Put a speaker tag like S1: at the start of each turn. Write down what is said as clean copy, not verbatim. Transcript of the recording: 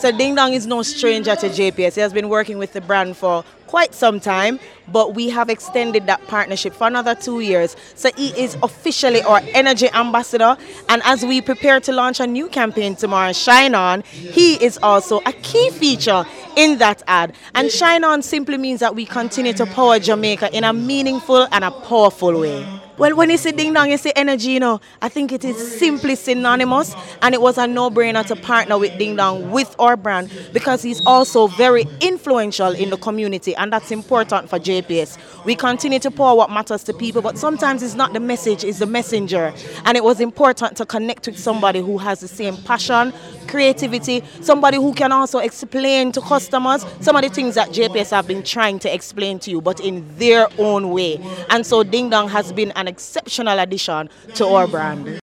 S1: So Ding Dong is no stranger to JPS. He has been working with the brand for quite some time, but we have extended that partnership for another 2 years. So he is officially our energy ambassador, and as we prepare to launch a new campaign tomorrow, Shine On, he is also a key feature in that ad. And Shine On simply means that we continue to power Jamaica in a meaningful and a powerful way. Well, when you say Ding Dong, you say energy, I think it is simply synonymous, and it was a no-brainer to partner with Ding Dong with our brand because he's also very influential in the community, and that's important for JPS. We continue to pour what matters to people, but sometimes it's not the message, it's the messenger. And it was important to connect with somebody who has the same passion, creativity, somebody who can also explain to customers some of the things that JPS have been trying to explain to you, but in their own way. And so Ding Dong has been an exceptional addition to our brand.